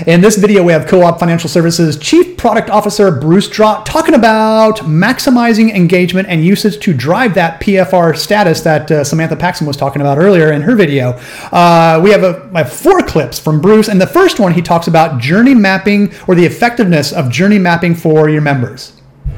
In this video, we have Co-op Financial Services Chief Product Officer Bruce Drott talking about maximizing engagement and usage to drive that PFR status that Samantha Paxson was talking about earlier in her video. We have 4 clips from Bruce, and the first one, he talks about journey mapping or the effectiveness of journey mapping for your members.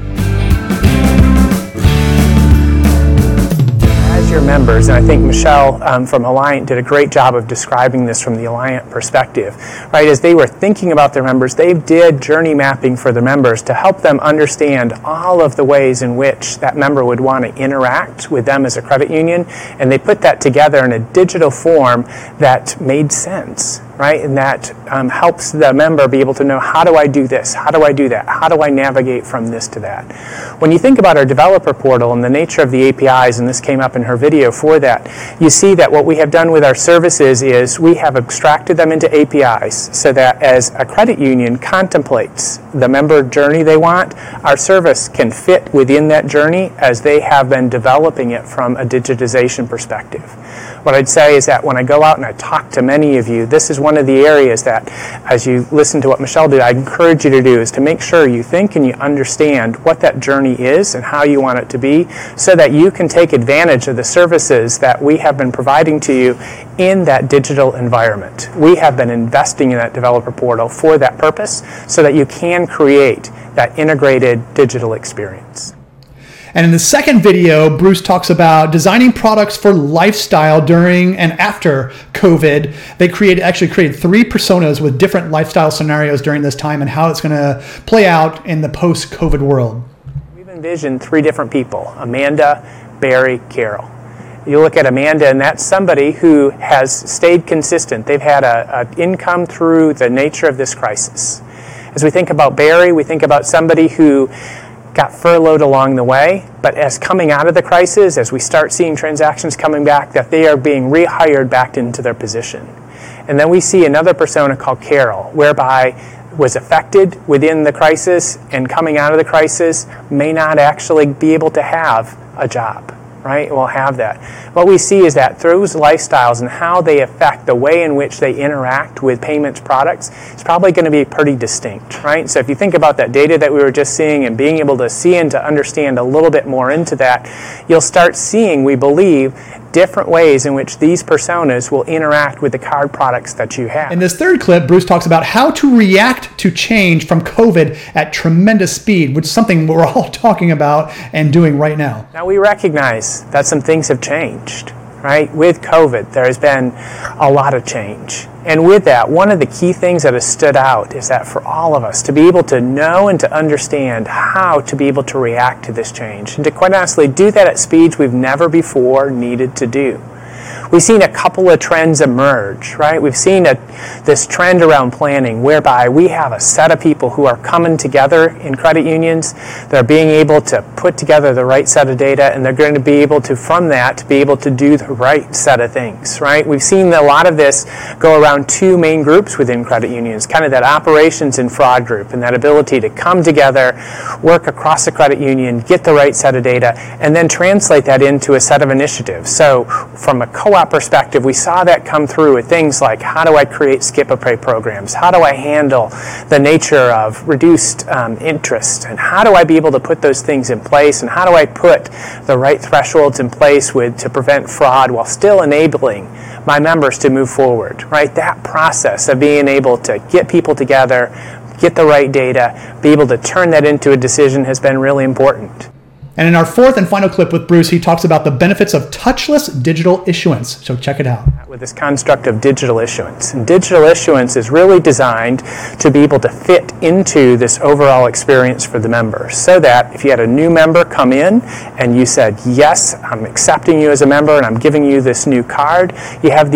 Your members, and I think Michelle from Alliant did a great job of describing this from the Alliant perspective, right? As they were thinking about their members, they did journey mapping for their members to help them understand all of the ways in which that member would want to interact with them as a credit union, and they put that together in a digital form that made sense, right? And that helps the member be able to know, how do I do this? How do I do that? How do I navigate from this to that? When you think about our developer portal and the nature of the APIs, and this came up in her video for that, you see that what we have done with our services is we have abstracted them into APIs so that as a credit union contemplates the member journey they want, our service can fit within that journey as they have been developing it from a digitization perspective. What I'd say is that when I go out and I talk to many of you, this is one of the areas that, as you listen to what Michelle did, I encourage you to do, is to make sure you think and you understand what that journey is and how you want it to be, so that you can take advantage of the services that we have been providing to you in that digital environment. We have been investing in that developer portal for that purpose, so that you can create that integrated digital experience. And in the second video, Bruce talks about designing products for lifestyle during and after COVID. They actually created 3 personas with different lifestyle scenarios during this time and how it's going to play out in the post-COVID world. We've envisioned 3 different people: Amanda, Barry, Carol. You look at Amanda, and that's somebody who has stayed consistent. They've had an income through the nature of this crisis. As we think about Barry, we think about somebody who got furloughed along the way, but as coming out of the crisis, as we start seeing transactions coming back, that they are being rehired back into their position. And then we see another persona called Carol, whereby was affected within the crisis and coming out of the crisis may not actually be able to have a job. Right? We'll have that. What we see is that those lifestyles and how they affect the way in which they interact with payments products is probably going to be pretty distinct, right? So if you think about that data that we were just seeing and being able to see and to understand a little bit more into that, you'll start seeing, we believe, different ways in which these personas will interact with the card products that you have. In this third clip, Bruce talks about how to react to change from COVID at tremendous speed, which is something we're all talking about and doing right now. Now we recognize that some things have changed, right? With COVID, there has been a lot of change. And with that, one of the key things that has stood out is that for all of us to be able to know and to understand how to be able to react to this change, and to quite honestly do that at speeds we've never before needed to do. We've seen a couple of trends emerge, right? We've seen this trend around planning, whereby we have a set of people who are coming together in credit unions. They're being able to put together the right set of data, and they're going to be able to, from that, be able to do the right set of things, right? We've seen a lot of this go around 2 main groups within credit unions, kind of that operations and fraud group, and that ability to come together, work across the credit union, get the right set of data, and then translate that into a set of initiatives. So from a co-op perspective, we saw that come through with things like, how do I create skip-a-pay programs? How do I handle the nature of reduced interest? And how do I be able to put those things in place? And how do I put the right thresholds in place to prevent fraud while still enabling my members to move forward, right? That process of being able to get people together, get the right data, be able to turn that into a decision has been really important. And in our fourth and final clip with Bruce, he talks about the benefits of touchless digital issuance. So check it out. With this construct of digital issuance. And digital issuance is really designed to be able to fit into this overall experience for the member. So that if you had a new member come in and you said, yes, I'm accepting you as a member and I'm giving you this new card, you have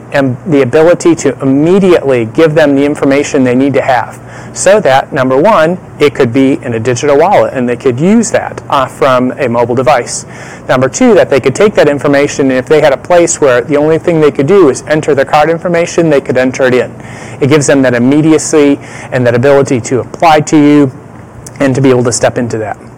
the ability to immediately give them the information they need to have. So that, number one, it could be in a digital wallet and they could use that from a mobile device. Number two, that they could take that information, and if they had a place where the only thing they could do is enter their card information, they could enter it in. It gives them that immediacy and that ability to apply to you and to be able to step into that.